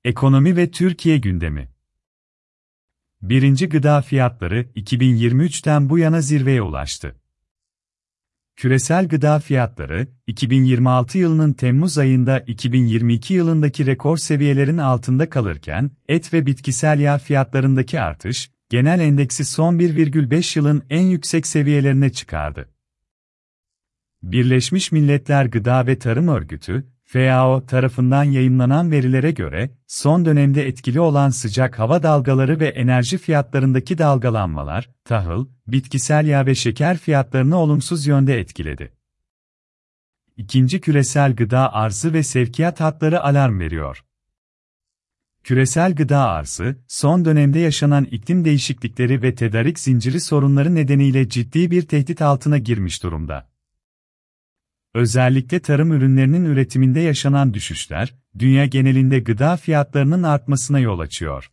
Ekonomi ve Türkiye gündemi. Birinci gıda fiyatları 2023'ten bu yana zirveye ulaştı. Küresel gıda fiyatları, 2026 yılının Temmuz ayında 2022 yılındaki rekor seviyelerin altında kalırken, et ve bitkisel yağ fiyatlarındaki artış, genel endeksi son 1,5 yılın en yüksek seviyelerine çıkardı. Birleşmiş Milletler Gıda ve Tarım Örgütü, FAO tarafından yayımlanan verilere göre, son dönemde etkili olan sıcak hava dalgaları ve enerji fiyatlarındaki dalgalanmalar, tahıl, bitkisel yağ ve şeker fiyatlarını olumsuz yönde etkiledi. İkinci küresel gıda arzı ve sevkiyat hatları alarm veriyor. Küresel gıda arzı, son dönemde yaşanan iklim değişiklikleri ve tedarik zinciri sorunları nedeniyle ciddi bir tehdit altına girmiş durumda. Özellikle tarım ürünlerinin üretiminde yaşanan düşüşler, dünya genelinde gıda fiyatlarının artmasına yol açıyor.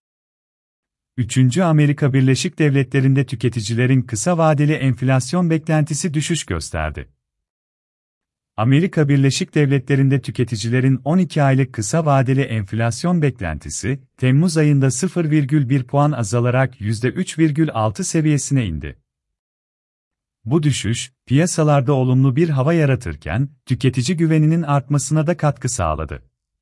3. Amerika Birleşik Devletleri'nde tüketicilerin kısa vadeli enflasyon beklentisi düşüş gösterdi. Amerika Birleşik Devletleri'nde tüketicilerin 12 aylık kısa vadeli enflasyon beklentisi, Temmuz ayında 0,1 puan azalarak %3,6 seviyesine indi. Bu düşüş, piyasalarda olumlu bir hava yaratırken, tüketici güveninin artmasına da katkı sağladı.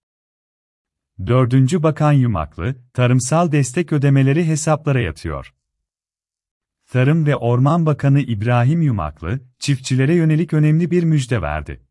4. Bakan Yumaklı, tarımsal destek ödemeleri hesaplara yatıyor. Tarım ve Orman Bakanı İbrahim Yumaklı, çiftçilere yönelik önemli bir müjde verdi.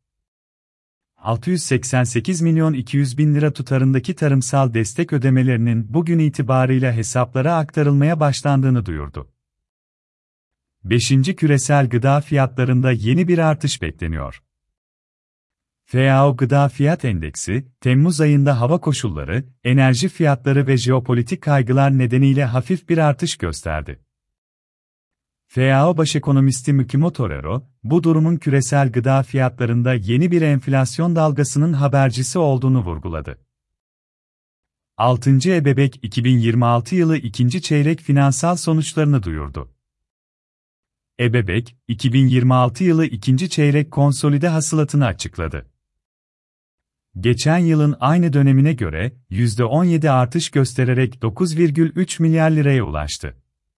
688 milyon 200 bin lira tutarındaki tarımsal destek ödemelerinin bugün itibarıyla hesaplara aktarılmaya başlandığını duyurdu. 5. Küresel gıda fiyatlarında yeni bir artış bekleniyor. FAO Gıda Fiyat Endeksi, Temmuz ayında hava koşulları, enerji fiyatları ve jeopolitik kaygılar nedeniyle hafif bir artış gösterdi. FAO Başekonomisti Mukimo Torero, bu durumun küresel gıda fiyatlarında yeni bir enflasyon dalgasının habercisi olduğunu vurguladı. 6. Ebebek 2026 yılı ikinci çeyrek finansal sonuçlarını duyurdu. Ebebek, 2026 yılı ikinci çeyrek konsolide hasılatını açıkladı. Geçen yılın aynı dönemine göre %17 artış göstererek 9,3 milyar liraya ulaştı.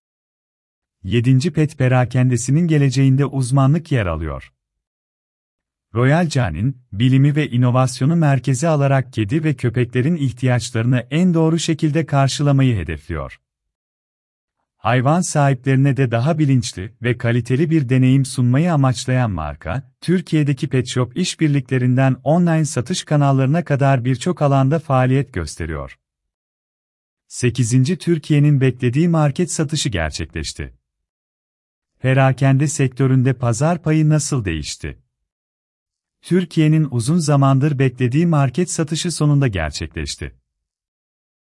7. Pet perakendesinin geleceğinde uzmanlık yer alıyor. Royal Canin, bilimi ve inovasyonu merkeze alarak kedi ve köpeklerin ihtiyaçlarını en doğru şekilde karşılamayı hedefliyor. Hayvan sahiplerine de daha bilinçli ve kaliteli bir deneyim sunmayı amaçlayan marka, Türkiye'deki pet shop işbirliklerinden online satış kanallarına kadar birçok alanda faaliyet gösteriyor. 8. Türkiye'nin beklediği market satışı gerçekleşti. Perakende sektöründe pazar payı nasıl değişti? Türkiye'nin uzun zamandır beklediği market satışı sonunda gerçekleşti.